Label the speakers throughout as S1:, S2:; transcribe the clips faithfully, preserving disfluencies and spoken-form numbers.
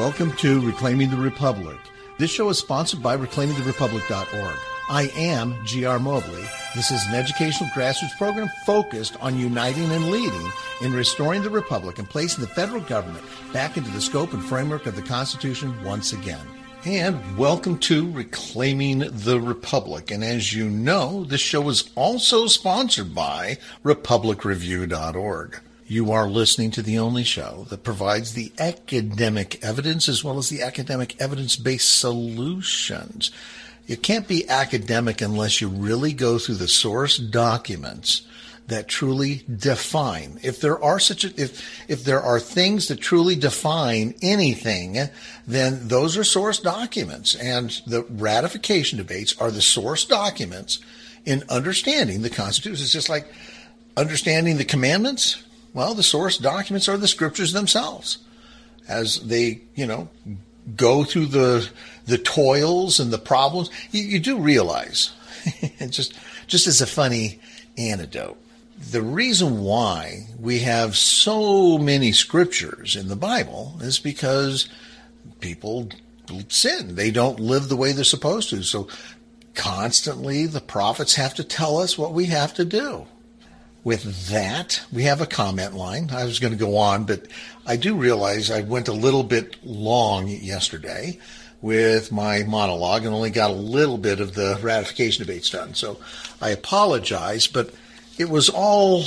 S1: Welcome to Reclaiming the Republic. This show is sponsored by reclaiming the republic dot org. I am G R. Mobley. This is an educational grassroots program focused on uniting and leading in restoring the republic and placing the federal government back into the scope and framework of the Constitution once again. And welcome to Reclaiming the Republic. And as you know, this show is also sponsored by republic review dot org. You are listening to the only show that provides the academic evidence as well as the academic evidence-based solutions. You can't be academic unless you really go through the source documents that truly define. If there are such a, if, if there are things that truly define anything, then those are source documents. And the ratification debates are the source documents in understanding the Constitution. It's just like understanding the commandments. Well, the source documents are the scriptures themselves. As they, you know, go through the the toils and the problems, you, you do realize, and just just as a funny anecdote, the reason why we have so many scriptures in the Bible is because people sin. They don't live the way they're supposed to. So constantly the prophets have to tell us what we have to do. With that, we have a comment line. I was going to go on, but I do realize I went a little bit long yesterday with my monologue and only got a little bit of the ratification debates done. So I apologize, but it was all,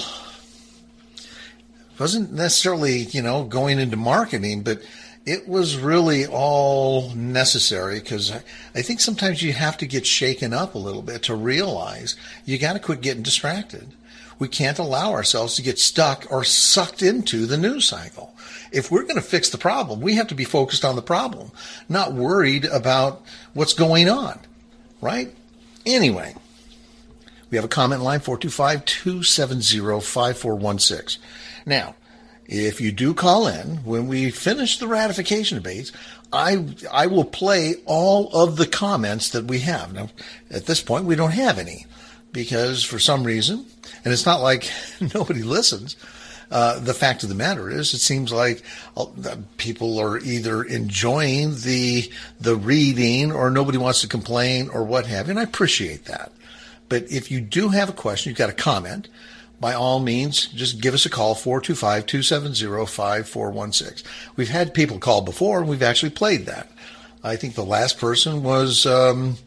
S1: wasn't necessarily, you know, going into marketing, but it was really all necessary because I, I think sometimes you have to get shaken up a little bit to realize you got to quit getting distracted. We can't allow ourselves to get stuck or sucked into the news cycle. If we're going to fix the problem, we have to be focused on the problem, not worried about what's going on, right? Anyway, we have a comment line, four two five, two seven zero, five four one six. Now, if you do call in, when we finish the ratification debates, I I will play all of the comments that we have. Now, at this point, we don't have any because for some reason, and it's not like nobody listens. Uh, the fact of the matter is, it seems like uh, people are either enjoying the the reading or nobody wants to complain or what have you, and I appreciate that. But if you do have a question, you've got a comment, by all means, just give us a call, four two five, two seven zero, five four one six. We've had people call before, and we've actually played that. I think the last person was... Um,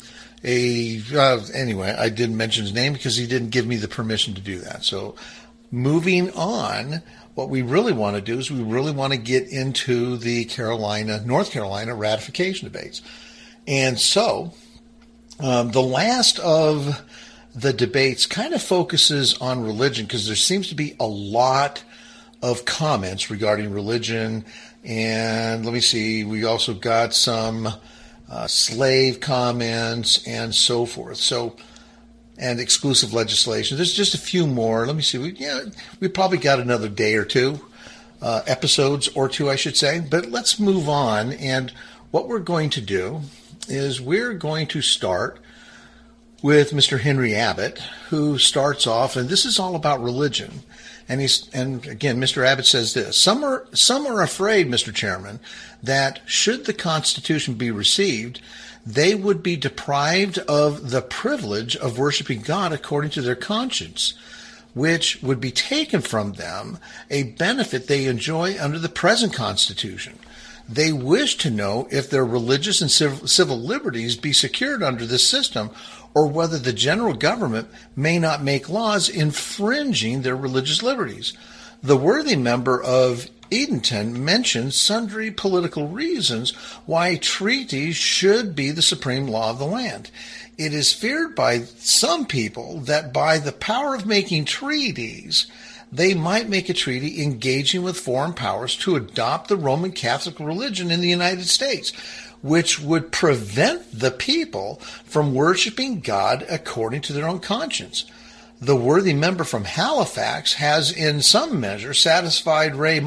S1: A uh, anyway, I didn't mention his name because he didn't give me the permission to do that. So moving on, what we really want to do is we really want to get into the Carolina, North Carolina ratification debates. And so um, the last of the debates kind of focuses on religion because there seems to be a lot of comments regarding religion. And let me see, we also got some... Uh, slave comments and so forth. So, and exclusive legislation. There's just a few more. Let me see. We, yeah, we probably got another day or two, uh, episodes or two, I should say. But let's move on. And what we're going to do is we're going to start with Mister Henry Abbott, who starts off, and this is all about religion. And he's, and again, Mister Abbott says this, some are, some are afraid, Mister Chairman, that should the Constitution be received, they would be deprived of the privilege of worshiping God according to their conscience, which would be taken from them, a benefit they enjoy under the present Constitution. They wish to know if their religious and civil liberties be secured under this system, or whether the general government may not make laws infringing their religious liberties. The worthy member of Edenton mentions sundry political reasons why treaties should be the supreme law of the land. It is feared by some people that by the power of making treaties, they might make a treaty engaging with foreign powers to adopt the Roman Catholic religion in the United States, which would prevent the people from worshiping God according to their own conscience. The worthy member from Halifax has in some measure satisfied Ray,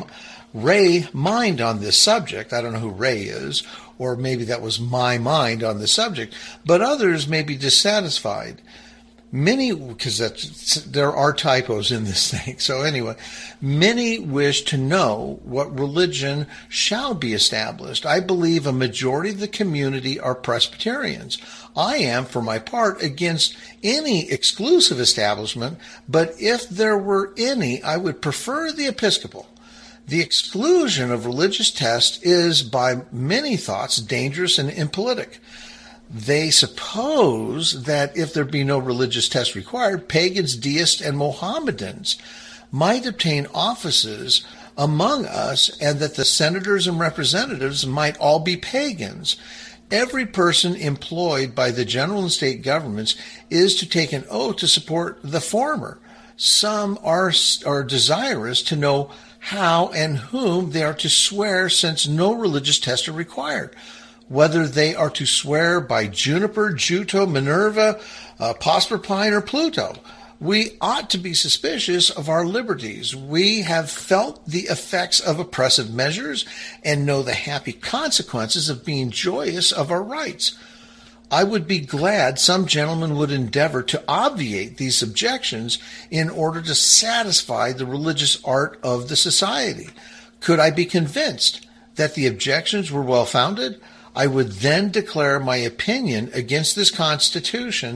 S1: Ray mind on this subject. I don't know who Ray is, or maybe that was my mind on the subject, but others may be dissatisfied. Many, because that's, there are typos in this thing. So anyway, many wish to know what religion shall be established. I believe a majority of the community are Presbyterians. I am, for my part, against any exclusive establishment, but if there were any, I would prefer the Episcopal. The exclusion of religious tests is, by many thoughts, dangerous and impolitic. They suppose that if there be no religious test required, pagans, deists, and Mohammedans might obtain offices among us, and that the senators and representatives might all be pagans. Every person employed by the general and state governments is to take an oath to support the former. Some are, are desirous to know how and whom they are to swear, since no religious tests are required. Whether they are to swear by Juniper, Juto, Minerva, uh, Proserpine, or Pluto. We ought to be suspicious of our liberties. We have felt the effects of oppressive measures and know the happy consequences of being joyous of our rights. I would be glad some gentlemen would endeavor to obviate these objections in order to satisfy the religious art of the society. Could I be convinced that the objections were well-founded, I would then declare my opinion against this Constitution.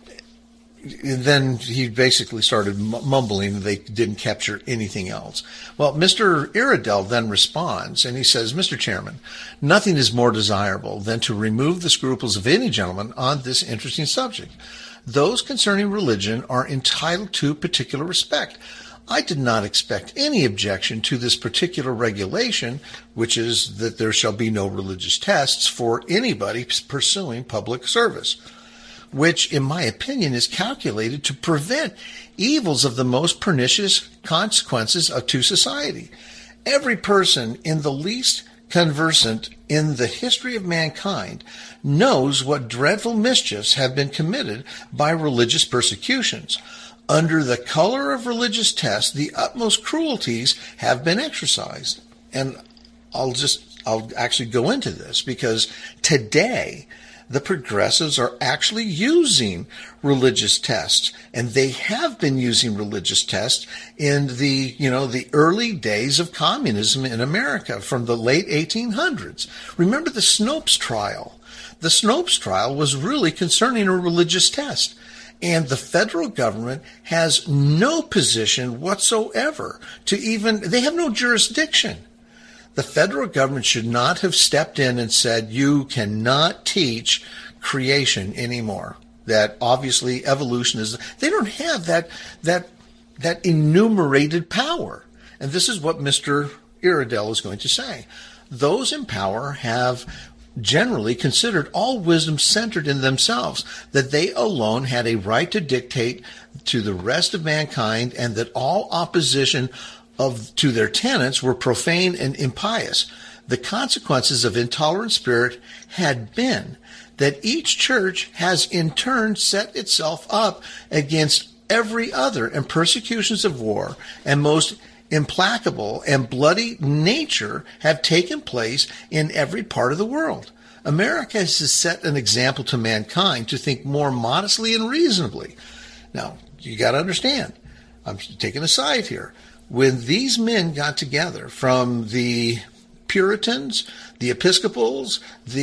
S1: Then he basically started mumbling. They didn't capture anything else. Well, Mister Iredell then responds, and he says, Mister Chairman, nothing is more desirable than to remove the scruples of any gentleman on this interesting subject. Those concerning religion are entitled to particular respect. I did not expect any objection to this particular regulation, which is that there shall be no religious tests for anybody pursuing public service, which, in my opinion, is calculated to prevent evils of the most pernicious consequences to society. Every person in the least conversant in the history of mankind knows what dreadful mischiefs have been committed by religious persecutions. Under the color of religious tests, the utmost cruelties have been exercised. And I'll just, I'll actually go into this, because today the progressives are actually using religious tests, and they have been using religious tests in the, you know, the early days of communism in America from the late eighteen hundreds. Remember the Snopes trial? The Snopes trial was really concerning a religious test. And the federal government has no position whatsoever to even, they have no jurisdiction. The federal government should not have stepped in and said, you cannot teach creation anymore. That obviously evolution is, they don't have that, that, that enumerated power. And this is what Mister Iredell is going to say. Those in power have generally considered all wisdom centered in themselves, that they alone had a right to dictate to the rest of mankind, and that all opposition of to their tenets were profane and impious. The consequences of intolerant spirit had been that each church has in turn set itself up against every other, and persecutions of war and most implacable and bloody nature have taken place in every part of the world. America has set an example to mankind to think more modestly and reasonably. Now, you got to understand, I'm taking a side here. When these men got together, from the Puritans, the Episcopals,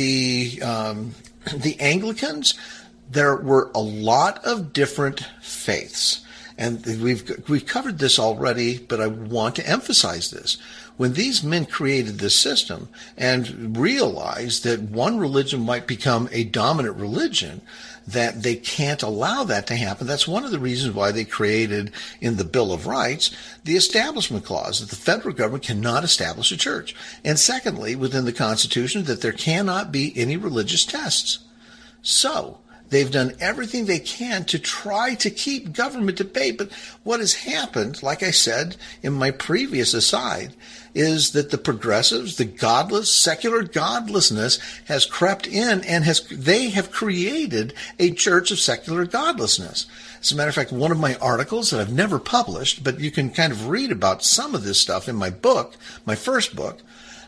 S1: the um, the Anglicans, there were a lot of different faiths. And we've we've covered this already, but I want to emphasize this. When these men created this system and realized that one religion might become a dominant religion, that they can't allow that to happen. That's one of the reasons why they created in the Bill of Rights the Establishment Clause, that the federal government cannot establish a church. And secondly, within the Constitution, that there cannot be any religious tests. So they've done everything they can to try to keep government at bay. But what has happened, like I said in my previous aside, is that the progressives, the godless, secular godlessness has crept in, and has they have created a church of secular godlessness. As a matter of fact, one of my articles that I've never published, but you can kind of read about some of this stuff in my book, my first book,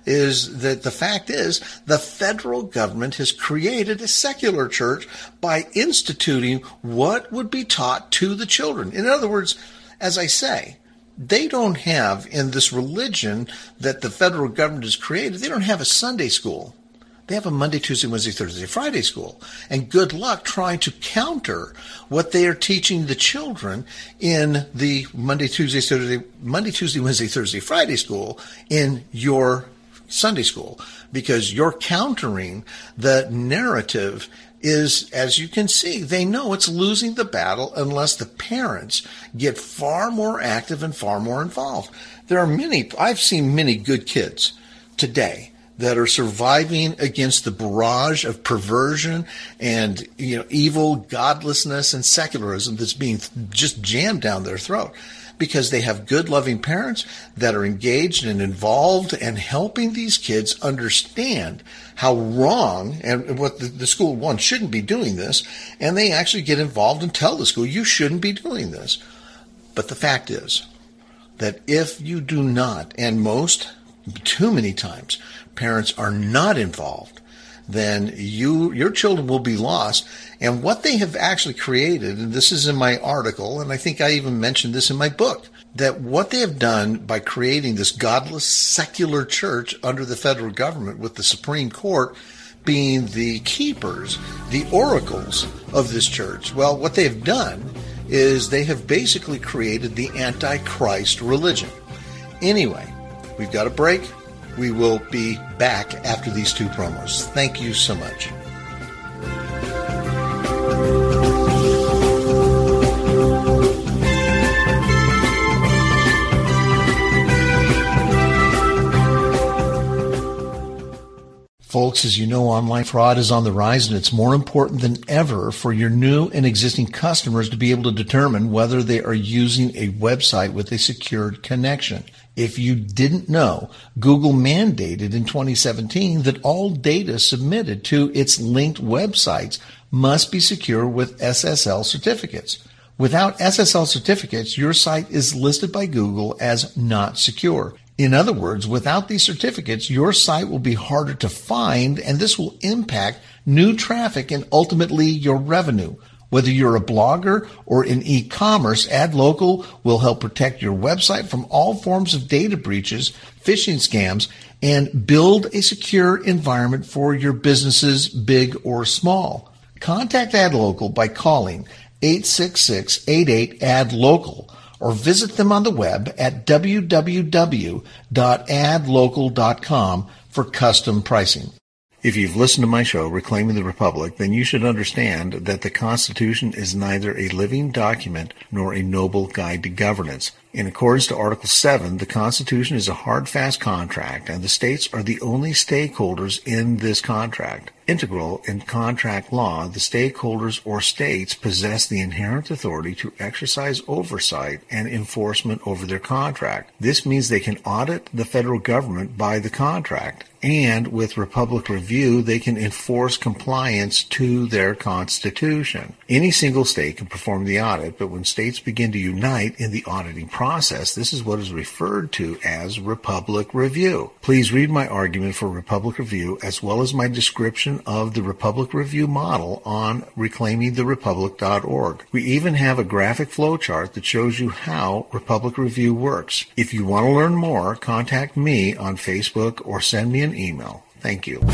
S1: is that the fact is the federal government has created a secular church by instituting what would be taught to the children. In other words, as I say, they don't have, in this religion that the federal government has created, they don't have a Sunday school. They have a Monday, Tuesday, Wednesday, Thursday, Friday school. And good luck trying to counter what they are teaching the children in the Monday, Tuesday, Thursday, Monday, Tuesday, Wednesday, Thursday, Friday school in your Sunday school, because you're countering the narrative. Is, as you can see, they know it's losing the battle unless the parents get far more active and far more involved. There are many, I've seen many good kids today that are surviving against the barrage of perversion and, you know, evil, godlessness, and secularism that's being just jammed down their throat, because they have good, loving parents that are engaged and involved and helping these kids understand how wrong and what the, the school, one, shouldn't be doing this, and they actually get involved and tell the school, you shouldn't be doing this. But the fact is that if you do not, and most, too many times, parents are not involved, then you, your children will be lost. And what they have actually created, and this is in my article, and I think I even mentioned this in my book, that what they have done by creating this godless secular church under the federal government, with the Supreme Court being the keepers, the oracles of this church, well, what they have done is they have basically created the Antichrist religion. Anyway, we've got a break. We will be back after these two promos. Thank you so much. Folks, as you know, online fraud is on the rise, and it's more important than ever for your new and existing customers to be able to determine whether they are using a website with a secured connection. If you didn't know, Google mandated in twenty seventeen that all data submitted to its linked websites must be secure with S S L certificates. Without S S L certificates, your site is listed by Google as not secure. In other words, without these certificates, your site will be harder to find, and this will impact new traffic and ultimately your revenue. Whether you're a blogger or in e-commerce, AdLocal will help protect your website from all forms of data breaches, phishing scams, and build a secure environment for your businesses, big or small. Contact AdLocal by calling eight six six, eight eight, A D local or visit them on the web at w w w dot ad local dot com for custom pricing. If you've listened to my show, Reclaiming the Republic, then you should understand that the Constitution is neither a living document nor a noble guide to governance. In accordance to Article seven, the Constitution is a hard, fast contract, and the states are the only stakeholders in this contract. Integral in contract law, the stakeholders or states possess the inherent authority to exercise oversight and enforcement over their contract. This means they can audit the federal government by the contract, and with Republic Review, they can enforce compliance to their Constitution. Any single state can perform the audit, but when states begin to unite in the auditing process, this is what is referred to as Republic Review. Please read my argument for Republic Review as well as my description of the Republic Review model on reclaiming the republic dot org. We even have a graphic flowchart that shows you how Republic Review works. If you want to learn more, contact me on Facebook or send me an email. Thank you.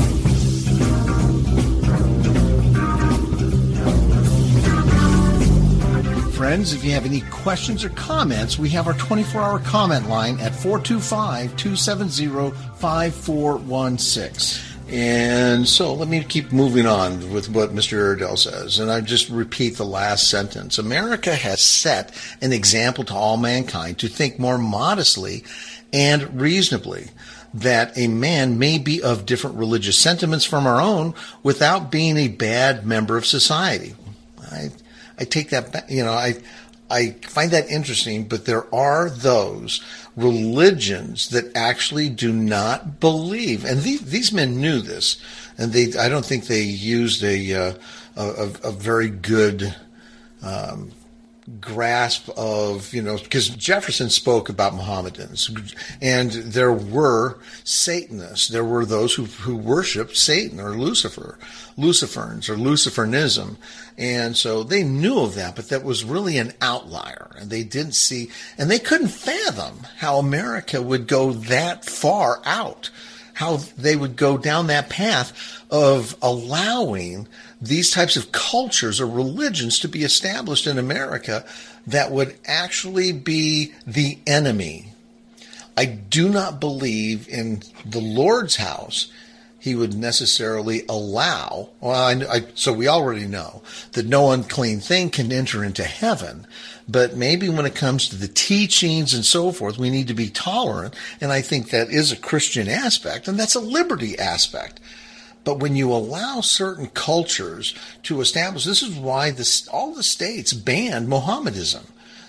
S1: Friends, if you have any questions or comments, we have our twenty-four hour comment line at four two five, two seven zero, five four one six. And so let me keep moving on with what Mister Iredell says, and I just repeat the last sentence. America has set an example to all mankind to think more modestly and reasonably, that a man may be of different religious sentiments from our own without being a bad member of society. I, I take that back, you know, I, I find that interesting, but there are those religions that actually do not believe, and these, these men knew this, and they, I don't think they used a, uh, a, a very good, um, grasp of, you know, because Jefferson spoke about Mohammedans, and there were Satanists. There were those who, who worshiped Satan or Lucifer, Luciferns or Luciferianism. And so they knew of that, but that was really an outlier. And they didn't see, and they couldn't fathom how America would go that far out, how they would go down that path of allowing these types of cultures or religions to be established in America that would actually be the enemy. I do not believe in the Lord's house he would necessarily allow. Well, I, I, so we already know that no unclean thing can enter into heaven. But maybe when it comes to the teachings and so forth, we need to be tolerant. And I think that is a Christian aspect, and that's a liberty aspect. But when you allow certain cultures to establish, this is why this, all the states banned Mohammedanism.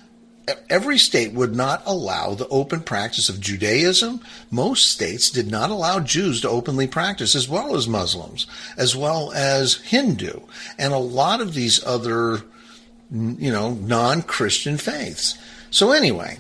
S1: Every state would not allow the open practice of Judaism. Most states did not allow Jews to openly practice, as well as Muslims, as well as Hindu, and a lot of these other, you know, non-Christian faiths. So anyway,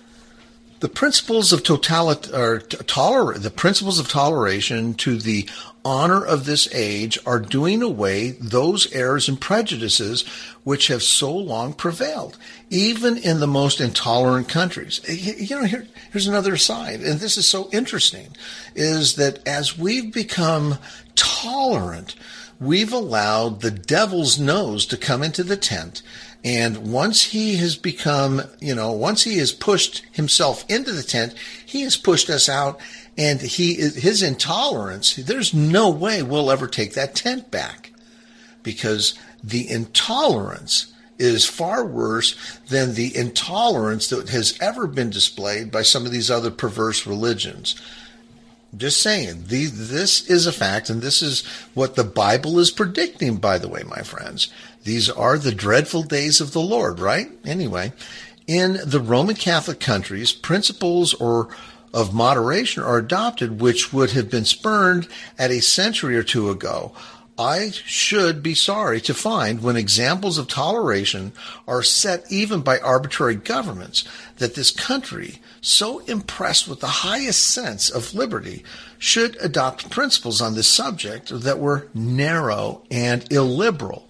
S1: the principles of totalit- or toler- the principles of toleration to the honor of this age are doing away those errors and prejudices which have so long prevailed, even in the most intolerant countries. You know, here, here's another side, and this is so interesting, is that as we've become tolerant, we've allowed the devil's nose to come into the tent. And once he has become, you know, once he has pushed himself into the tent, he has pushed us out. And he, his intolerance, there's no way we'll ever take that tent back, because the intolerance is far worse than the intolerance that has ever been displayed by some of these other perverse religions. Just saying, the, this is a fact, and this is what the Bible is predicting, by the way, my friends. These are the dreadful days of the Lord, right? Anyway, in the Roman Catholic countries, principles or of moderation are adopted which would have been spurned at a century or two ago. I should be sorry to find, when examples of toleration are set even by arbitrary governments, that this country, so impressed with the highest sense of liberty, should adopt principles on this subject that were narrow and illiberal.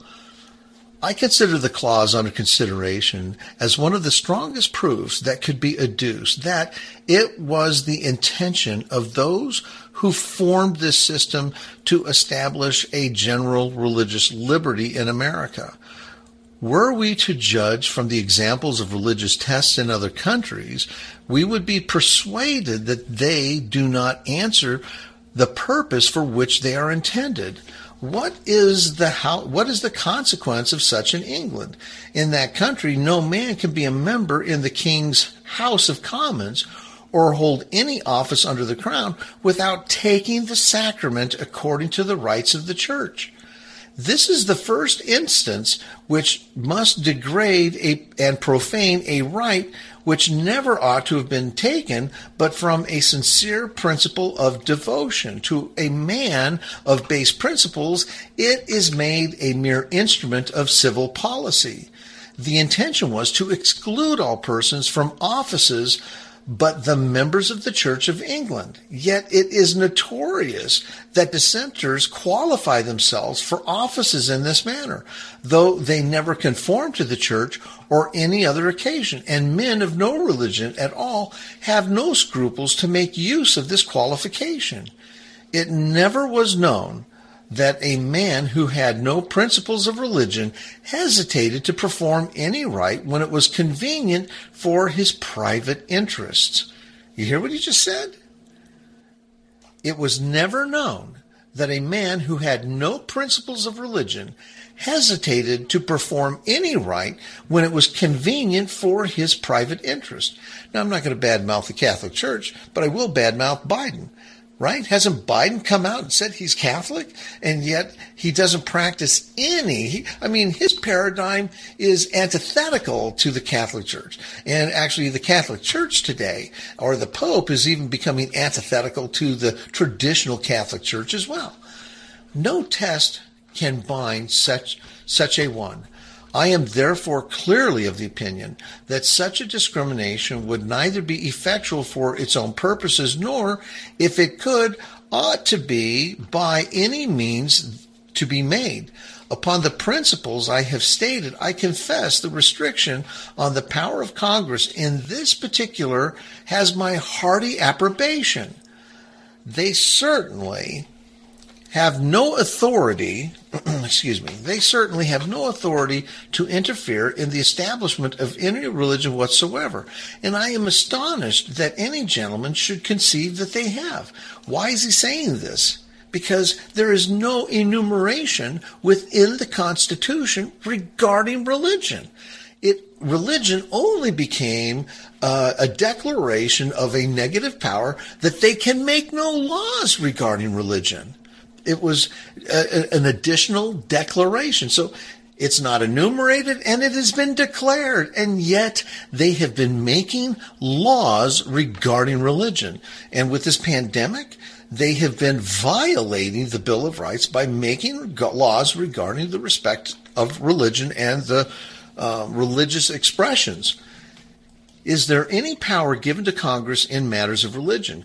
S1: I consider the clause under consideration as one of the strongest proofs that could be adduced that it was the intention of those who formed this system to establish a general religious liberty in America. Were we to judge from the examples of religious tests in other countries, we would be persuaded that they do not answer the purpose for which they are intended. What is the how, what is the consequence of such in England? In that country, no man can be a member in the King's House of Commons or hold any office under the crown without taking the sacrament according to the rites of the church. This is the first instance which must degrade a, and profane a rite which never ought to have been taken, but from a sincere principle of devotion to a man of base principles, it is made a mere instrument of civil policy. The intention was to exclude all persons from offices but the members of the Church of England. Yet it is notorious that dissenters qualify themselves for offices in this manner, though they never conform to the Church or any other occasion, and men of no religion at all have no scruples to make use of this qualification. It never was known that a man who had no principles of religion hesitated to perform any rite when it was convenient for his private interests. You hear what he just said? It was never known that a man who had no principles of religion hesitated to perform any rite when it was convenient for his private interest. Now, I'm not going to badmouth the Catholic Church, but I will badmouth Biden. Right? Hasn't Biden come out and said he's Catholic, and yet he doesn't practice any? He, I mean, his paradigm is antithetical to the Catholic Church. And actually, the Catholic Church today, or the Pope, is even becoming antithetical to the traditional Catholic Church as well. No test can bind such such a one. I am therefore clearly of the opinion that such a discrimination would neither be effectual for its own purposes, nor, if it could, ought to be by any means to be made. Upon the principles I have stated, I confess the restriction on the power of Congress in this particular has my hearty approbation. They certainly have no authority, excuse me, they certainly have no authority to interfere in the establishment of any religion whatsoever, and I am astonished that any gentleman should conceive that they have. Why is he saying this? Because there is no enumeration within the Constitution regarding religion. It religion only became uh, a declaration of a negative power that they can make no laws regarding religion. It was a, an additional declaration. So it's not enumerated, and it has been declared, and yet they have been making laws regarding religion. And with this pandemic, they have been violating the Bill of Rights by making laws regarding the respect of religion and the uh, religious expressions. Is there any power given to Congress in matters of religion?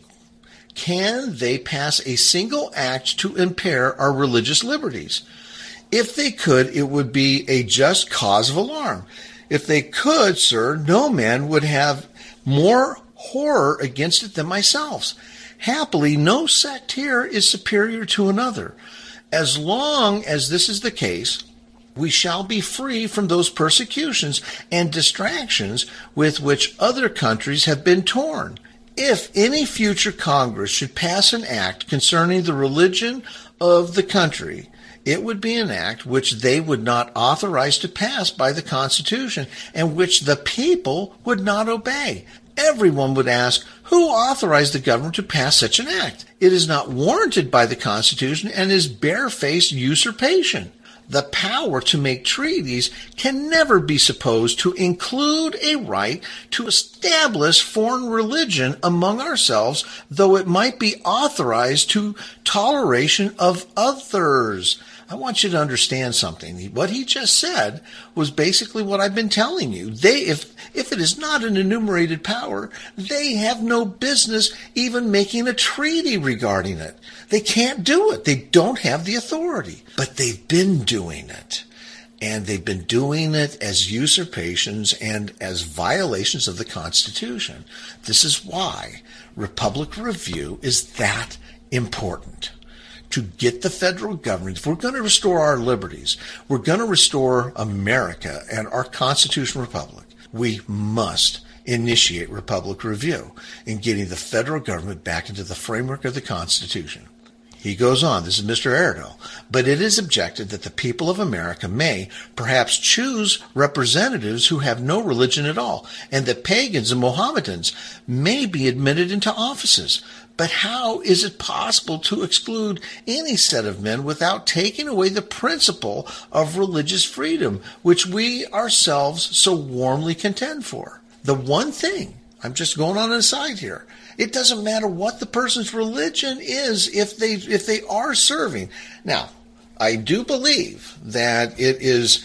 S1: Can they pass a single act to impair our religious liberties? If they could, it would be a just cause of alarm. If they could, sir, no man would have more horror against it than myself. Happily, no sect here is superior to another. As long as this is the case, we shall be free from those persecutions and distractions with which other countries have been torn. If any future Congress should pass an act concerning the religion of the country, it would be an act which they would not authorize to pass by the Constitution and which the people would not obey. Everyone would ask, who authorized the government to pass such an act? It is not warranted by the Constitution and is barefaced usurpation. The power to make treaties can never be supposed to include a right to establish foreign religion among ourselves, though it might be authorized to toleration of others. I want you to understand something. What he just said was basically what I've been telling you. They, if, if it is not an enumerated power, they have no business even making a treaty regarding it. They can't do it. They don't have the authority, but they've been doing it. And they've been doing it as usurpations and as violations of the Constitution. This is why Republic Review is that important. To get the federal government, if we're going to restore our liberties, we're going to restore America and our constitutional republic, we must initiate Republic Review in getting the federal government back into the framework of the Constitution. He goes on, this is Mister Erdo, but it is objected that the people of America may perhaps choose representatives who have no religion at all, and that pagans and Mohammedans may be admitted into offices. But how is it possible to exclude any set of men without taking away the principle of religious freedom, which we ourselves so warmly contend for? The one thing, I'm just going on an aside here, it doesn't matter what the person's religion is if they if they are serving. Now, I do believe that it is,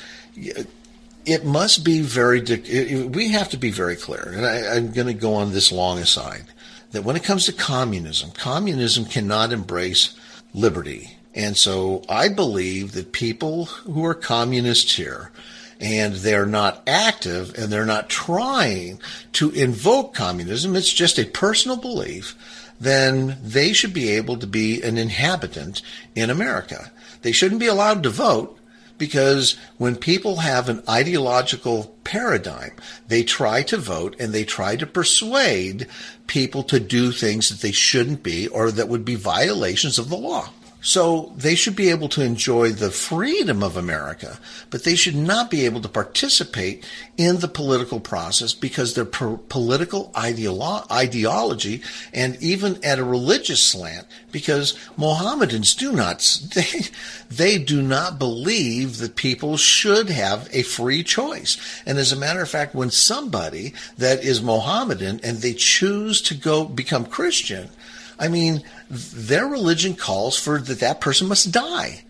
S1: it must be very, we have to be very clear, and I, I'm going to go on this long aside, that when it comes to communism, communism cannot embrace liberty. And so I believe that people who are communists here, and they're not active and they're not trying to invoke communism, it's just a personal belief, then they should be able to be an inhabitant in America. They shouldn't be allowed to vote, because when people have an ideological paradigm, they try to vote and they try to persuade people to do things that they shouldn't be or that would be violations of the law. So they should be able to enjoy the freedom of America, but they should not be able to participate in the political process because their pro- political ideolo- ideology, and even at a religious slant, because Mohammedans do not, they, they do not believe that people should have a free choice. And as a matter of fact, when somebody that is Mohammedan and they choose to go become Christian, I mean, their religion calls for that that person must die.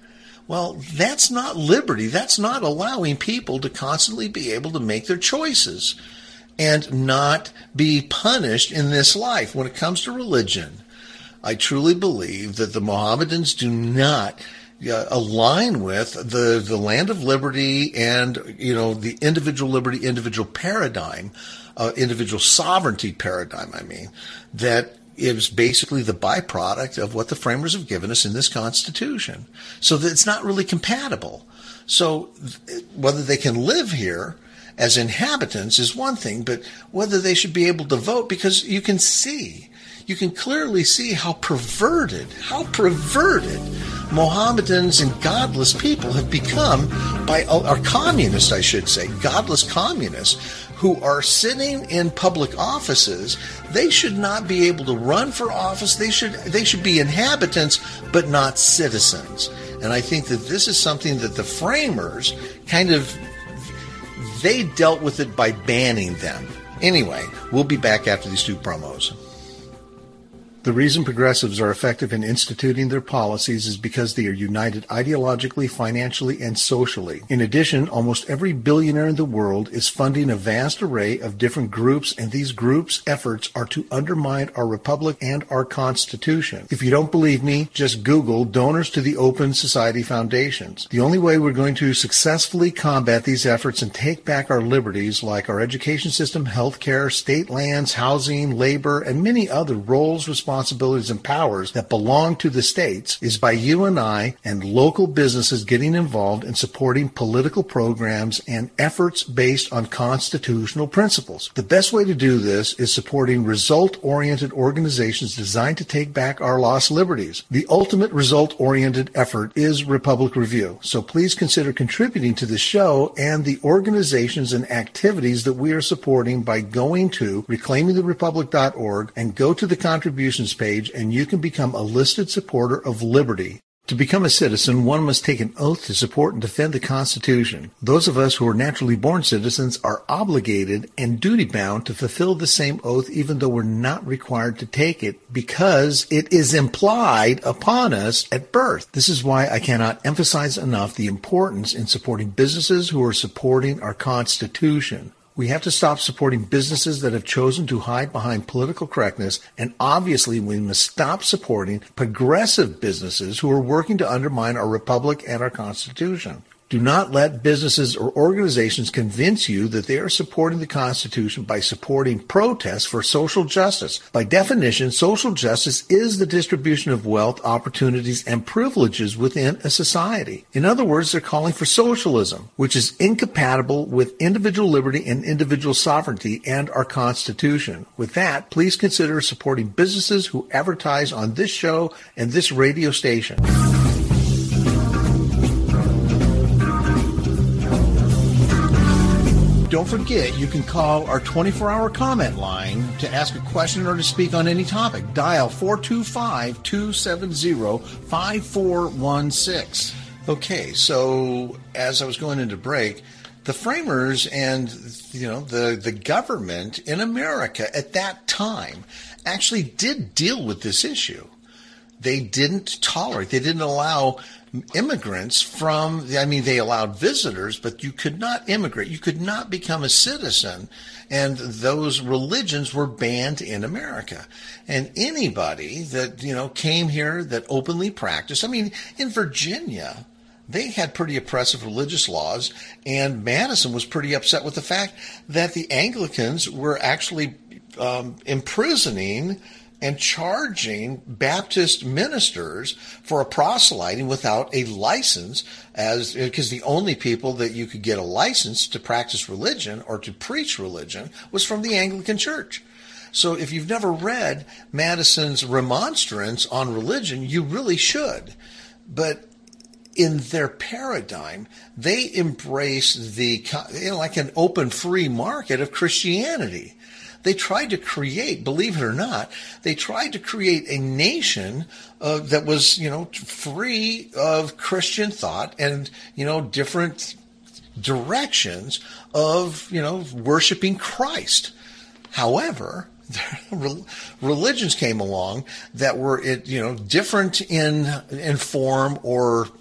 S1: Well, that's not liberty. That's not allowing people to constantly be able to make their choices and not be punished in this life. When it comes to religion, I truly believe that the Mohammedans do not uh, align with the, the land of liberty and, you know, the individual liberty, individual paradigm, uh, individual sovereignty paradigm, I mean, that is basically the byproduct of what the framers have given us in this Constitution. So that it's not really compatible. So whether they can live here as inhabitants is one thing, but whether they should be able to vote, because you can see, you can clearly see how perverted, how perverted Mohammedans and godless people have become by, or communists, I should say, godless communists who are sitting in public offices. They should not be able to run for office. They should, they should be inhabitants, but not citizens. And I think that this is something that the framers kind of, they dealt with it by banning them. Anyway, we'll be back after these two promos. The reason progressives are effective in instituting their policies is because they are united ideologically, financially, and socially. In addition, almost every billionaire in the world is funding a vast array of different groups, and these groups' efforts are to undermine our republic and our Constitution. If you don't believe me, just Google donors to the Open Society Foundations. The only way we're going to successfully combat these efforts and take back our liberties, like our education system, healthcare, state lands, housing, labor, and many other roles, responsibilities, responsibilities and powers that belong to the states, is by you and I and local businesses getting involved in supporting political programs and efforts based on constitutional principles. The best way to do this is supporting result-oriented organizations designed to take back our lost liberties. The ultimate result-oriented effort is Republic Review, so please consider contributing to the show and the organizations and activities that we are supporting by going to reclaiming the republic dot org and go to the contributions page, and you can become a listed supporter of liberty. To become a citizen, one must take an oath to support and defend the Constitution. Those of us who are naturally born citizens are obligated and duty-bound to fulfill the same oath, even though we're not required to take it, because it is implied upon us at birth. This is why I cannot emphasize enough the importance in supporting businesses who are supporting our Constitution. We have to stop supporting businesses that have chosen to hide behind political correctness, and obviously we must stop supporting progressive businesses who are working to undermine our republic and our Constitution. Do not let businesses or organizations convince you that they are supporting the Constitution by supporting protests for social justice. By definition, social justice is the distribution of wealth, opportunities, and privileges within a society. In other words, they're calling for socialism, which is incompatible with individual liberty and individual sovereignty and our Constitution. With that, please consider supporting businesses who advertise on this show and this radio station. Don't forget, you can call our twenty-four hour comment line to ask a question or to speak on any topic. Dial four two five, two seven zero, five four one six. Okay, so as I was going into break, the framers and, you know, the, the government in America at that time actually did deal with this issue. They didn't tolerate, they didn't allow immigrants from, I mean, they allowed visitors, but you could not immigrate. You could not become a citizen. And those religions were banned in America. And anybody that, you know, came here that openly practiced, I mean, in Virginia, they had pretty oppressive religious laws, and Madison was pretty upset with the fact that the Anglicans were actually um, imprisoning and charging Baptist ministers for a proselyting without a license, as because the only people that you could get a license to practice religion or to preach religion was from the Anglican Church. So if you've never read Madison's remonstrance on religion, you really should. But in their paradigm, they embrace the, you know, like an open free market of Christianity. They tried to create, believe it or not, they tried to create a nation uh, that was, you know, free of Christian thought and, you know, different directions of, you know, worshiping Christ. However, religions came along that were, you know, different in in form or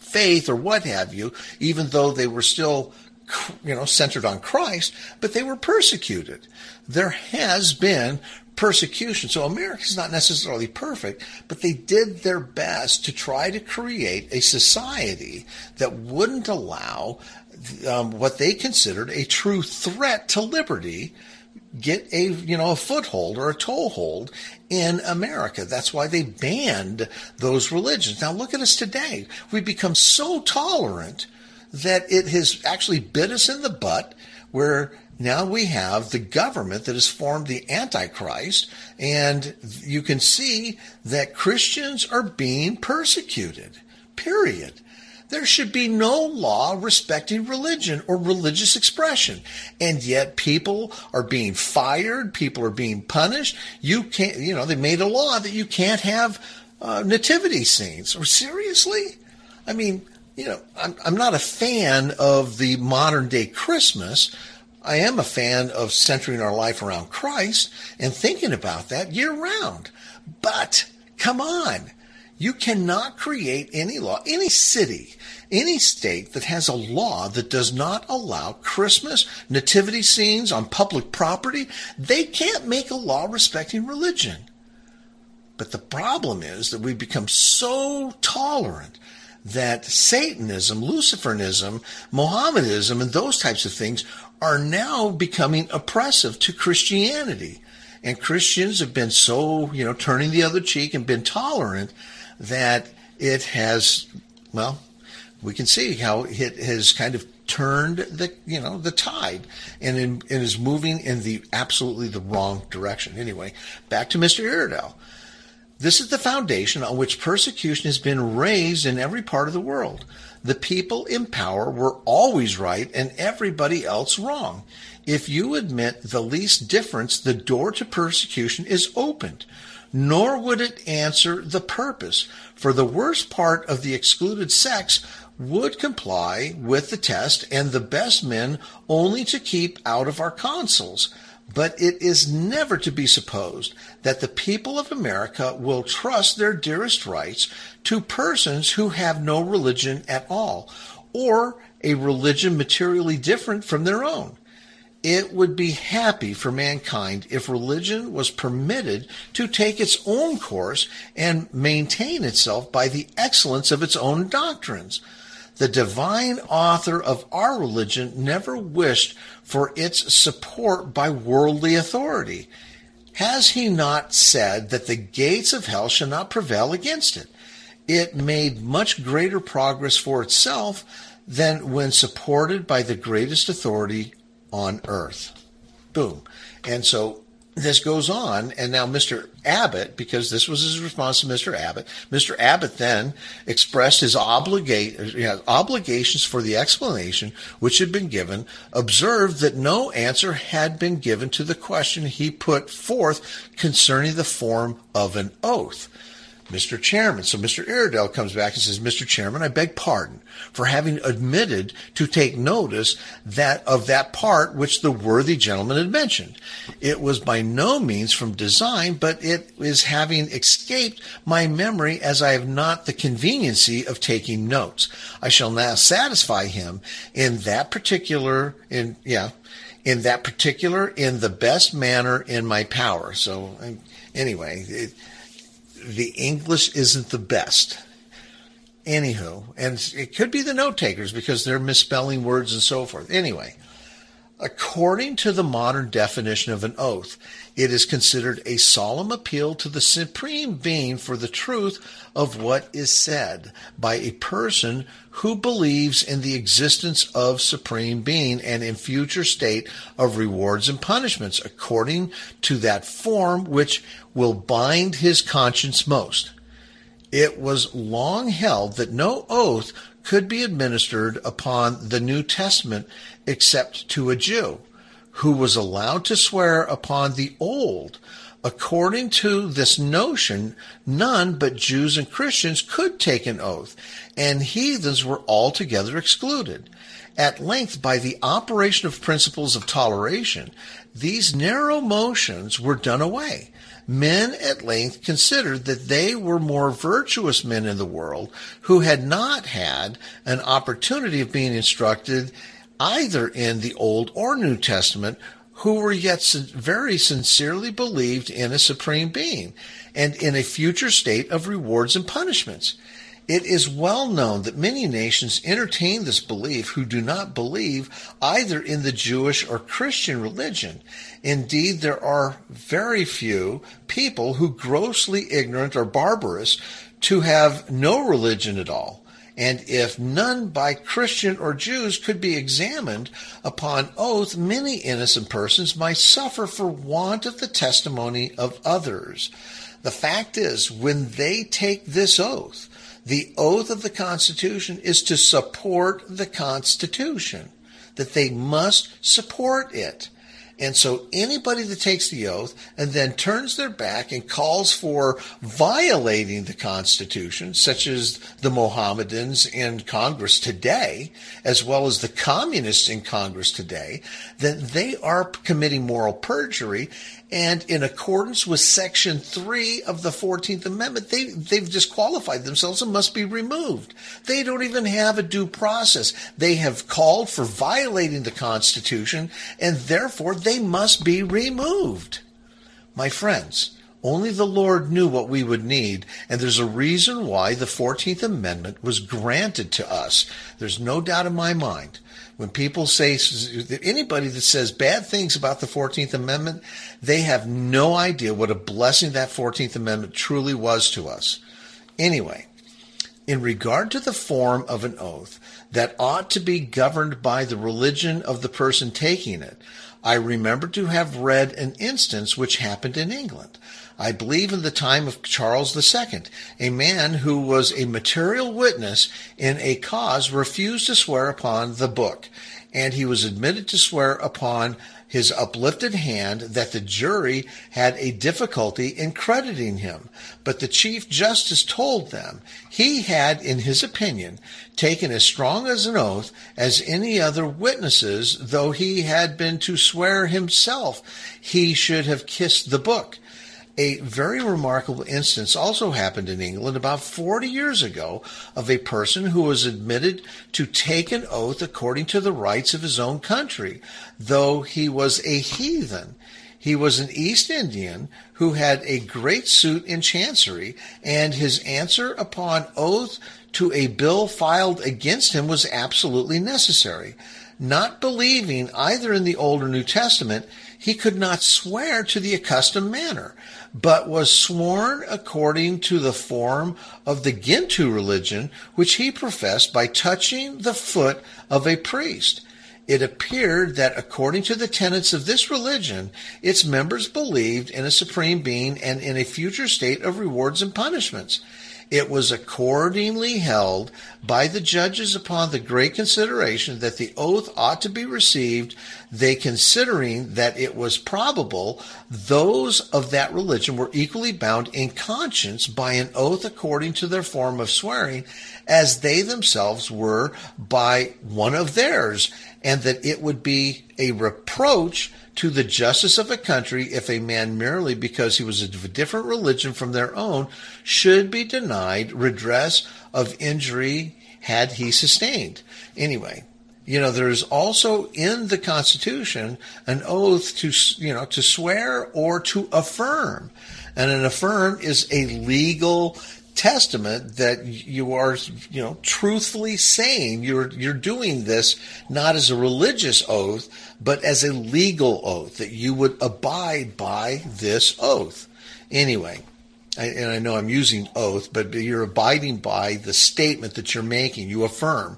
S1: faith or what have you, even though they were still, you know, centered on Christ, but they were persecuted. There has been persecution. So America's not necessarily perfect, but they did their best to try to create a society that wouldn't allow um, what they considered a true threat to liberty get a, you know, a foothold or a toehold in America. That's why they banned those religions. Now look at us today. We've become so tolerant that it has actually bit us in the butt, where now we have the government that has formed the Antichrist, and you can see that Christians are being persecuted, period. There should be no law respecting religion or religious expression. And yet people are being fired. People are being punished. You can't, you know, they made a law that you can't have uh, nativity scenes. Or seriously? I mean, you know, I'm, I'm not a fan of the modern day Christmas. I am a fan of centering our life around Christ and thinking about that year round. But come on. You cannot create any law, any city, any state that has a law that does not allow Christmas, nativity scenes on public property. They can't make a law respecting religion. But the problem is that we've become so tolerant that Satanism, Luciferianism, Mohammedanism, and those types of things are now becoming oppressive to Christianity. And Christians have been so, you know, turning the other cheek and been tolerant that it has, well, we can see how it has kind of turned the, you know, the tide and, in, and is moving in the absolutely the wrong direction. Anyway, back to Mister Iredell. This is the foundation on which persecution has been raised in every part of the world. The people in power were always right and everybody else wrong. If you admit the least difference, the door to persecution is opened. Nor would it answer the purpose, for the worst part of the excluded sects would comply with the test, and the best men only to keep out of our councils. But it is never to be supposed that the people of America will trust their dearest rights to persons who have no religion at all, or a religion materially different from their own. It would be happy for mankind if religion was permitted to take its own course and maintain itself by the excellence of its own doctrines. The divine author of our religion never wished for its support by worldly authority. Has he not said that the gates of hell shall not prevail against it? It made much greater progress for itself than when supported by the greatest authority on earth. Boom. And so this goes on, and now Mister Abbott, because this was his response to Mister Abbott, Mister Abbott then expressed his obliga- you know, obligations for the explanation which had been given, observed that no answer had been given to the question he put forth concerning the form of an oath. Mister Chairman. So Mister Iredell comes back and says, Mister Chairman, I beg pardon for having admitted to take notice that of that part which the worthy gentleman had mentioned. It was by no means from design, but it is having escaped my memory as I have not the conveniency of taking notes. I shall now satisfy him in that particular, in, yeah, in that particular, in the best manner in my power. So anyway, it, the English isn't the best. Anywho, and it could be the note takers because they're misspelling words and so forth. Anyway, according to the modern definition of an oath, it is considered a solemn appeal to the Supreme Being for the truth of what is said by a person who believes in the existence of Supreme Being and in future state of rewards and punishments according to that form which will bind his conscience most. It was long held that no oath could be administered upon the New Testament except to a Jew, who was allowed to swear upon the Old. According to this notion, none but Jews and Christians could take an oath, and heathens were altogether excluded. at length by the operation of principles of toleration, these narrow motions were done away. Men at length considered that they were more virtuous men in the world who had not had an opportunity of being instructed either in the Old or New Testament, who were yet very sincerely believed in a supreme being and in a future state of rewards and punishments. It is well known that many nations entertain this belief who do not believe either in the Jewish or Christian religion. Indeed, there are very few people who grossly ignorant or barbarous to have no religion at all. And if none by Christian or Jews could be examined upon oath, many innocent persons might suffer for want of the testimony of others. The fact is, when they take this oath, the oath of the Constitution is to support the Constitution, that they must support it. And so anybody that takes the oath and then turns their back and calls for violating the Constitution, such as the Mohammedans in Congress today, as well as the communists in Congress today, then they are committing moral perjury. And in accordance with Section three of the fourteenth Amendment, they, they've disqualified themselves and must be removed. They don't even have a due process. They have called for violating the Constitution, and therefore they must be removed. My friends, only the Lord knew what we would need, and there's a reason why the fourteenth Amendment was granted to us. There's no doubt in my mind. When people say, anybody that says bad things about the fourteenth Amendment, they have no idea what a blessing that fourteenth Amendment truly was to us. Anyway, in regard to the form of an oath that ought to be governed by the religion of the person taking it, I remember to have read an instance which happened in England. I believe in the time of Charles the Second, a man who was a material witness in a cause refused to swear upon the book, and he was admitted to swear upon his uplifted hand that the jury had a difficulty in crediting him. But the Chief Justice told them he had, in his opinion, taken as strong as an oath as any other witnesses, though he had been to swear himself he should have kissed the book. A very remarkable instance also happened in England about forty years ago of a person who was admitted to take an oath according to the rites of his own country, though he was a heathen. He was an East Indian who had a great suit in Chancery, and his answer upon oath to a bill filed against him was absolutely necessary. Not believing either in the Old or New Testament, he could not swear to the accustomed manner, but was sworn according to the form of the Gintu religion, which he professed by touching the foot of a priest. It appeared that according to the tenets of this religion, its members believed in a supreme being and in a future state of rewards and punishments. It was accordingly held by the judges upon the great consideration that the oath ought to be received, they considering that it was probable those of that religion were equally bound in conscience by an oath according to their form of swearing, as they themselves were by one of theirs, and that it would be a reproach to the justice of a country if a man, merely because he was of a different religion from their own, should be denied redress of injury had he sustained. Anyway, you know, there's also in the Constitution an oath to, you know, to swear or to affirm. And an affirm is a legal testament that you are, you know, truthfully saying you're you're doing this not as a religious oath, but as a legal oath, that you would abide by this oath. Anyway, I, and I know I'm using oath, but you're abiding by the statement that you're making. You affirm.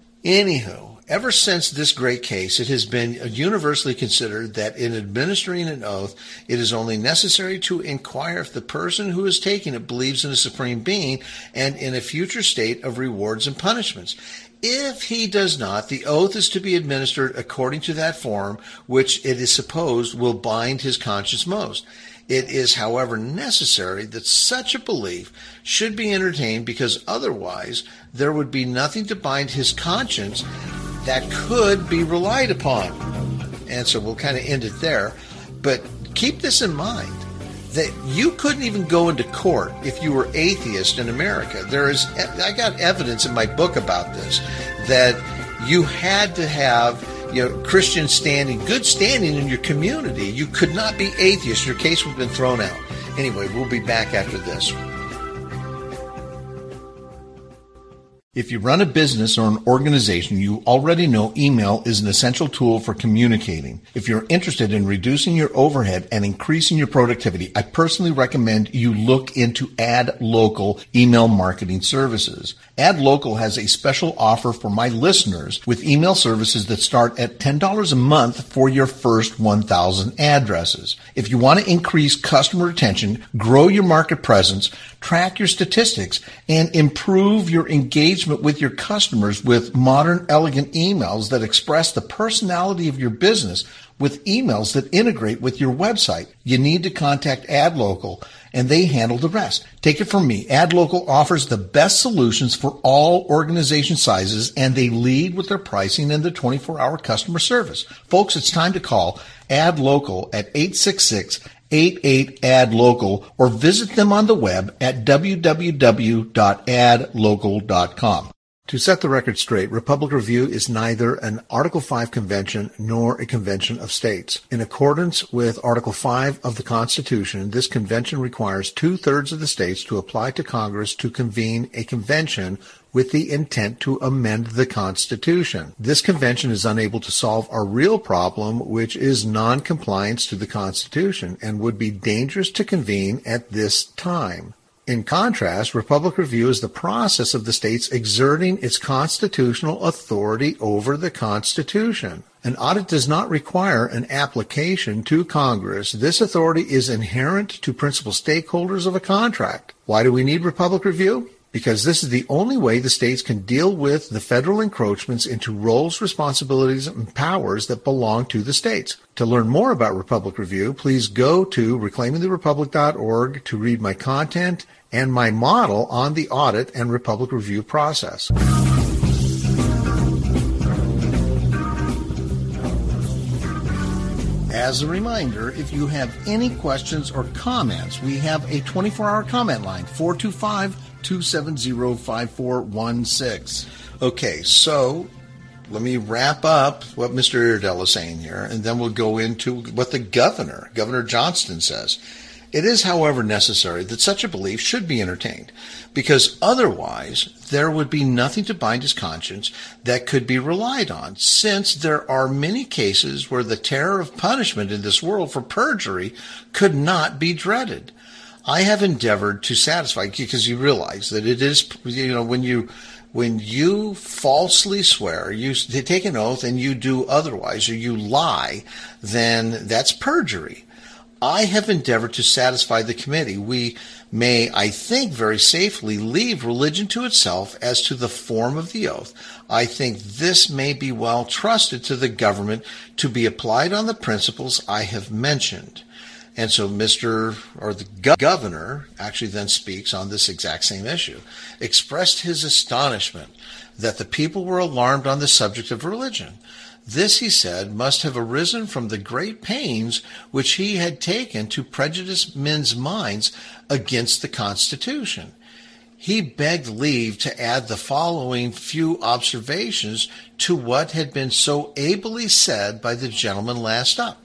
S1: Anywho, ever since this great case, it has been universally considered that in administering an oath, it is only necessary to inquire if the person who is taking it believes in a supreme being and in a future state of rewards and punishments. If he does not, the oath is to be administered according to that form which it is supposed will bind his conscience most. It is, however, necessary that such a belief should be entertained, because otherwise there would be nothing to bind his conscience that could be relied upon. And so we'll kind of end it there. But keep this in mind, that you couldn't even go into court if you were atheist in America. There is, I got evidence in my book about this, that you had to have, you know, Christian standing, good standing in your community. You could not be atheist. Your case would have been thrown out. Anyway, we'll be back after this. If you run a business or an organization, you already know email is an essential tool for communicating. If you're interested in reducing your overhead and increasing your productivity, I personally recommend you look into AdLocal email marketing services. AdLocal has a special offer for my listeners with email services that start at ten dollars a month for your first one thousand addresses. If you want to increase customer retention, grow your market presence, track your statistics, and improve your engagement with your customers with modern, elegant emails that express the personality of your business with emails that integrate with your website, you need to contact AdLocal, and they handle the rest. Take it from me. AdLocal offers the best solutions for all organization sizes, and they lead with their pricing and the twenty-four hour customer service. Folks, it's time to call AdLocal at eight six six, eight eight, A D local or visit them on the web at w w w dot ad local dot com. To set the record straight, Republic Review is neither an Article five convention nor a convention of states. In accordance with Article five of the Constitution, this convention requires two-thirds of the states to apply to Congress to convene a convention with the intent to amend the Constitution. This convention is unable to solve our real problem, which is non-compliance to the Constitution, and would be dangerous to convene at this time. In contrast, Republic Review is the process of the states exerting its constitutional authority over the Constitution. An audit does not require an application to Congress. This authority is inherent to principal stakeholders of a contract. Why do we need Republic Review? Because this is the only way the states can deal with the federal encroachments into roles, responsibilities, and powers that belong to the states. To learn more about Republic Review, please go to reclaiming the republic dot org to read my content and my model on the audit and Republic Review process. As a reminder, if you have any questions or comments, we have a twenty-four hour comment line, four two five, two seven zero, five four one six. Okay, so let me wrap up what Mister Iredell is saying here, and then we'll go into what the governor, Governor Johnston, says. It is, however, necessary that such a belief should be entertained, because otherwise there would be nothing to bind his conscience that could be relied on, since there are many cases where the terror of punishment in this world for perjury could not be dreaded. I have endeavored to satisfy, because you realize that it is, you know, when you when you falsely swear, you take an oath and you do otherwise, or you lie, then that's perjury. I have endeavored to satisfy the committee. We may, I think, very safely leave religion to itself as to the form of the oath. I think this may be well trusted to the government to be applied on the principles I have mentioned. And so Mister or the governor actually then speaks on this exact same issue, expressed his astonishment that the people were alarmed on the subject of religion. This, he said, must have arisen from the great pains which he had taken to prejudice men's minds against the Constitution. He begged leave to add the following few observations to what had been so ably said by the gentleman last up.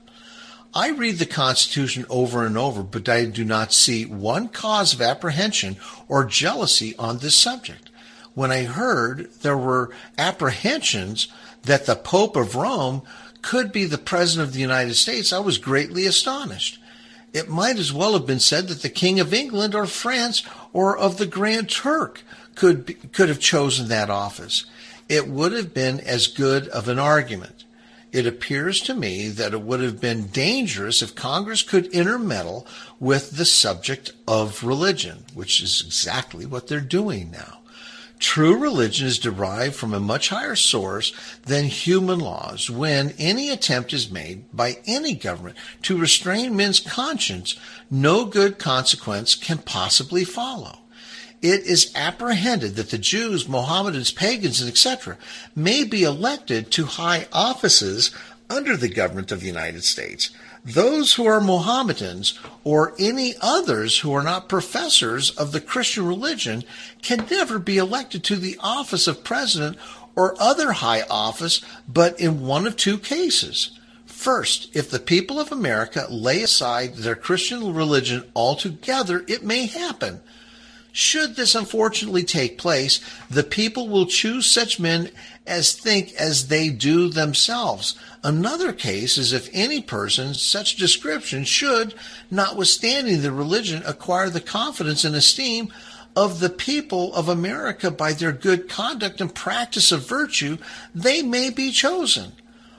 S1: I read the Constitution over and over, but I do not see one cause of apprehension or jealousy on this subject. When I heard there were apprehensions that the Pope of Rome could be the President of the United States, I was greatly astonished. It might as well have been said that the King of England or France or of the Grand Turk could be, could have chosen that office. It would have been as good of an argument. It appears to me that it would have been dangerous if Congress could intermeddle with the subject of religion, which is exactly what they're doing now. True religion is derived from a much higher source than human laws. When any attempt is made by any government to restrain men's conscience, no good consequence can possibly follow. it is apprehended that the Jews, Mohammedans, pagans, and et cetera may be elected to high offices under the government of the United States. Those who are Mohammedans or any others who are not professors of the Christian religion can never be elected to the office of president or other high office but in one of two cases. First, if the people of America lay aside their Christian religion altogether, it may happen. Should this unfortunately take place, the people will choose such men as think as they do themselves. Another case is if any person such description should, notwithstanding the religion, acquire the confidence and esteem of the people of America by their good conduct and practice of virtue, they may be chosen.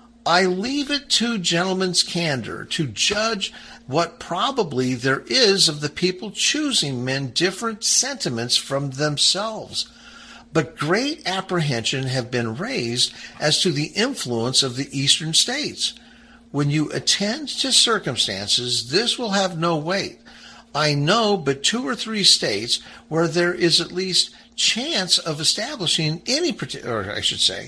S1: I leave it to gentlemen's candor to judge what probably there is of the people choosing men different sentiments from themselves. But great apprehension have been raised as to the influence of the eastern states. When you attend to circumstances, this will have no weight. I know but two or three states where there is at least chance of establishing any particular, or I should say,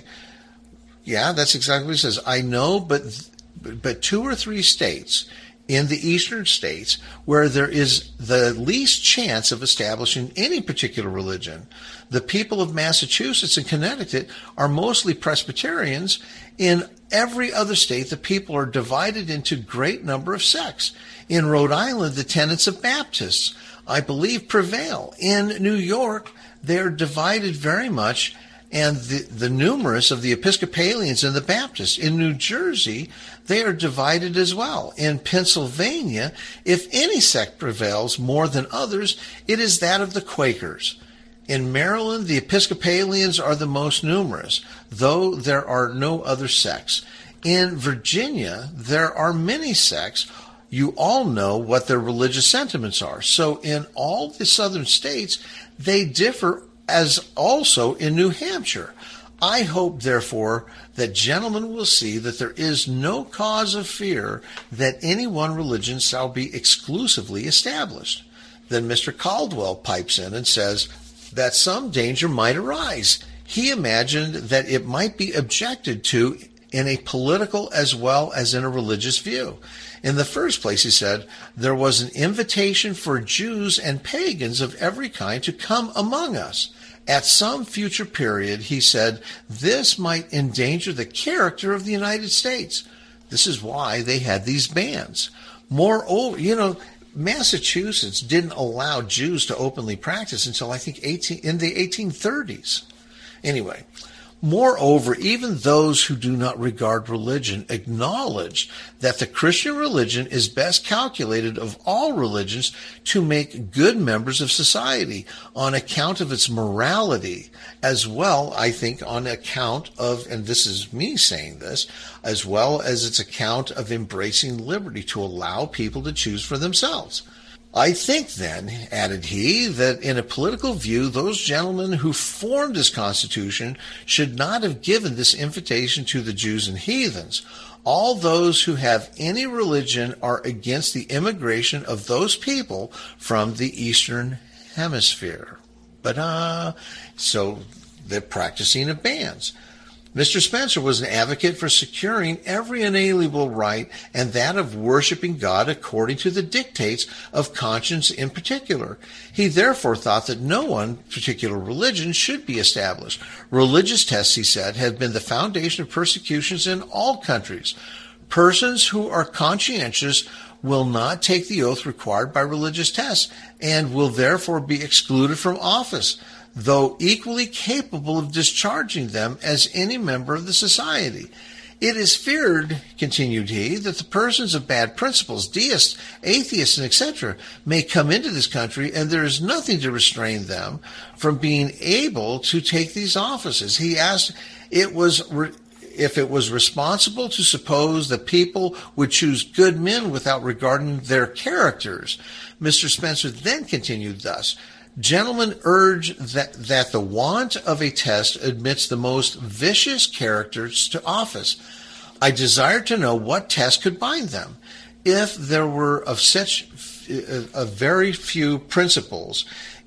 S1: yeah, that's exactly what it says. I know but but two or three states in the eastern states where there is the least chance of establishing any particular religion. The people of Massachusetts and Connecticut are mostly Presbyterians. In every other state, the people are divided into great number of sects. In Rhode Island, the tenets of Baptists, I believe, prevail. In New York, they are divided very much, and the, the numerous of the Episcopalians and the Baptists. In New Jersey, they are divided as well. In Pennsylvania, if any sect prevails more than others, it is that of the Quakers. In Maryland, the Episcopalians are the most numerous, though there are no other sects. In Virginia, there are many sects. You all know what their religious sentiments are. So in all the southern states, they differ, as also in New Hampshire. I hope, therefore, that gentlemen will see that there is no cause of fear that any one religion shall be exclusively established. Then Mister Caldwell pipes in and says that some danger might arise. He imagined that it might be objected to in a political as well as in a religious view. In the first place, he said, there was an invitation for Jews and pagans of every kind to come among us. At some future period, he said, this might endanger the character of the United States. This is why they had these bans. Moreover, you know, Massachusetts didn't allow Jews to openly practice until I think eighteen in the eighteen thirties. Anyway, moreover, even those who do not regard religion acknowledge that the Christian religion is best calculated of all religions to make good members of society on account of its morality, as well, I think, on account of, and this is me saying this, as well as its account of embracing liberty to allow people to choose for themselves. I think then, added he, that in a political view, those gentlemen who formed this Constitution should not have given this invitation to the Jews and heathens. All those who have any religion are against the immigration of those people from the Eastern Hemisphere. But, uh, so they're practicing of bans. Mister Spencer was an advocate for securing every inalienable right and that of worshiping God according to the dictates of conscience in particular. He therefore thought that no one particular religion should be established. Religious tests, he said, have been the foundation of persecutions in all countries. Persons who are conscientious will not take the oath required by religious tests and will therefore be excluded from office, though equally capable of discharging them as any member of the society. It is feared, continued he, that the persons of bad principles, deists, atheists, and et cetera, may come into this country, and there is nothing to restrain them from being able to take these offices. He asked it was re- if it was responsible to suppose that people would choose good men without regarding their characters. Mister Spencer then continued thus, gentlemen urge that, that the want of a test admits the most vicious characters to office. I desire to know what test could bind them. If there were of such a very few principles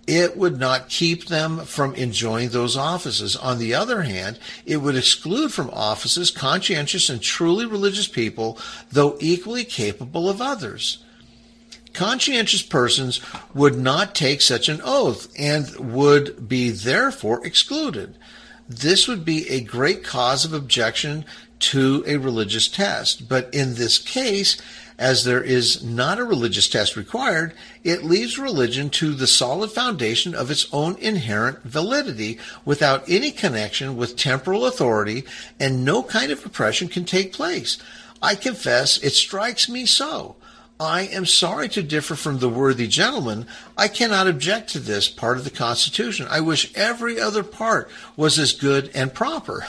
S1: it would not keep them from enjoying those offices. On the other hand, it would exclude from offices conscientious and truly religious people, though equally capable of others. Conscientious persons would not take such an oath and would be therefore excluded. This would be a great cause of objection to a religious test. But in this case, as there is not a religious test required, it leaves religion to the solid foundation of its own inherent validity without any connection with temporal authority, and no kind of oppression can take place. I confess it strikes me so. I am sorry to differ from the worthy gentleman. I cannot object to this part of the Constitution. I wish every other part was as good and proper.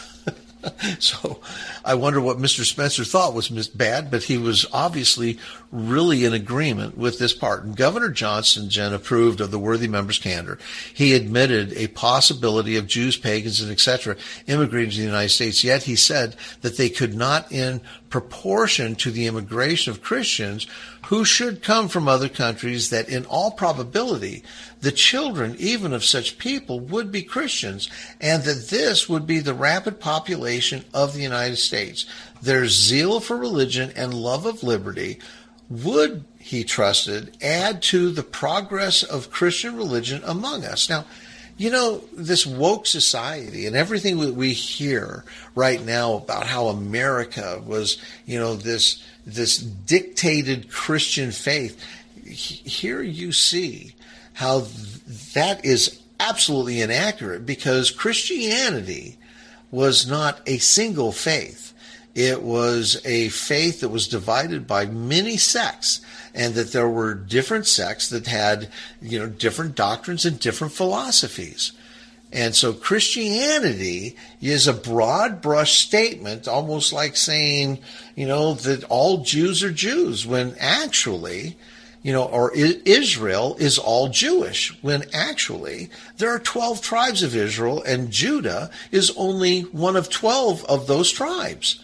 S1: So I wonder what Mister Spencer thought was bad, but he was obviously really in agreement with this part. And Governor Johnson, Jen, approved of the worthy member's candor. He admitted a possibility of Jews, pagans, and et cetera immigrating to the United States, yet he said that they could not in proportion to the immigration of Christians who should come from other countries, that in all probability the children even of such people would be Christians, and that this would be the rapid population of the United States. Their zeal for religion and love of liberty would, he trusted, add to the progress of Christian religion among us. Now, you know, this woke society and everything that we hear right now about how America was, you know, this this dictated Christian faith, here you see how that is absolutely inaccurate, because Christianity was not a single faith. It was a faith that was divided by many sects, and that there were different sects that had, you know, different doctrines and different philosophies. And so Christianity is a broad brush statement, almost like saying, you know, that all Jews are Jews, when actually, you know, or Israel is all Jewish, when actually there are twelve tribes of Israel, and Judah is only one of twelve of those tribes.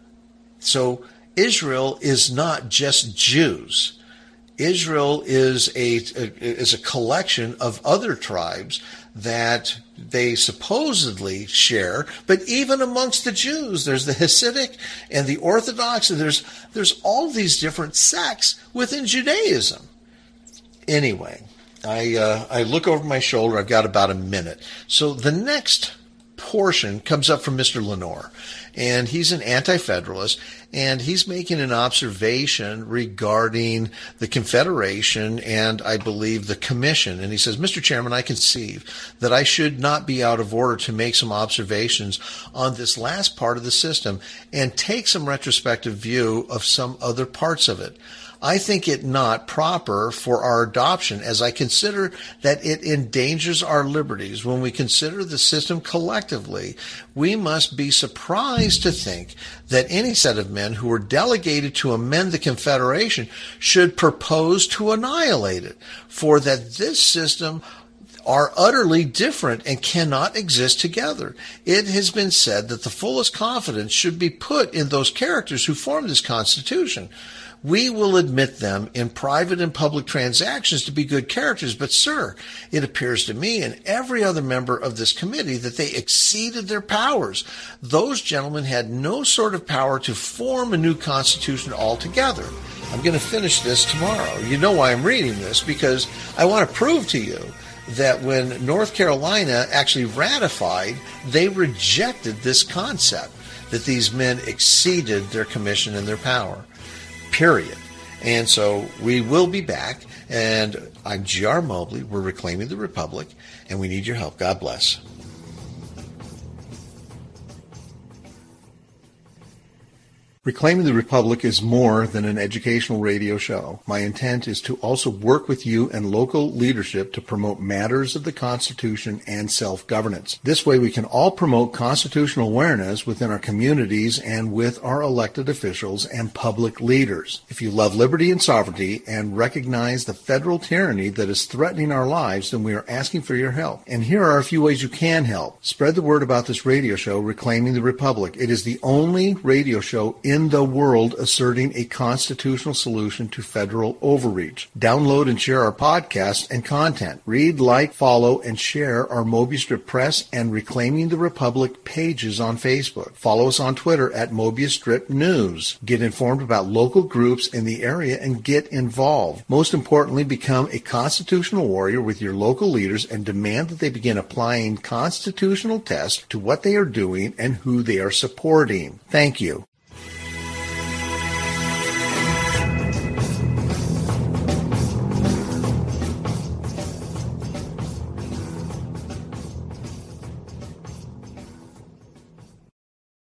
S1: So Israel is not just Jews. Israel is a, is a collection of other tribes that they supposedly share, but even amongst the Jews, there's the Hasidic and the Orthodox, and there's there's all these different sects within Judaism. Anyway, I uh, I look over my shoulder. I've got about a minute. So the next portion comes up from Mister Lenore, and he's an anti-federalist, and he's making an observation regarding the Confederation and, I believe, the Commission. And he says, Mister Chairman, I conceive that I should not be out of order to make some observations on this last part of the system and take some retrospective view of some other parts of it. I think it not proper for our adoption, as I consider that it endangers our liberties. When we consider the system collectively, we must be surprised to think that any set of men who were delegated to amend the Confederation should propose to annihilate it, for that this system are utterly different and cannot exist together. It has been said that the fullest confidence should be put in those characters who formed this Constitution. We will admit them in private and public transactions to be good characters, but, sir, it appears to me and every other member of this committee that they exceeded their powers. Those gentlemen had no sort of power to form a new constitution altogether. I'm going to finish this tomorrow. You know why I'm reading this, because I want to prove to you that when North Carolina actually ratified, they rejected this concept that these men exceeded their commission and their power. Period. And so we will be back, and I'm G R Mobley. We're Reclaiming the Republic, and we need your help. God bless. Reclaiming the Republic is more than an educational radio show. My intent is to also work with you and local leadership to promote matters of the Constitution and self-governance. This way we can all promote constitutional awareness within our communities and with our elected officials and public leaders. If you love liberty and sovereignty and recognize the federal tyranny that is threatening our lives, then we are asking for your help. And here are a few ways you can help. Spread the word about this radio show, Reclaiming the Republic. It is the only radio show in in the world asserting a constitutional solution to federal overreach. Download and share our podcast and content. Read, like, follow, and share our Mobius Strip Press and Reclaiming the Republic pages on Facebook. Follow us on Twitter at Mobius Strip News. Get informed about local groups in the area and get involved. Most importantly, become a constitutional warrior with your local leaders and demand that they begin applying constitutional tests to what they are doing and who they are supporting. Thank you.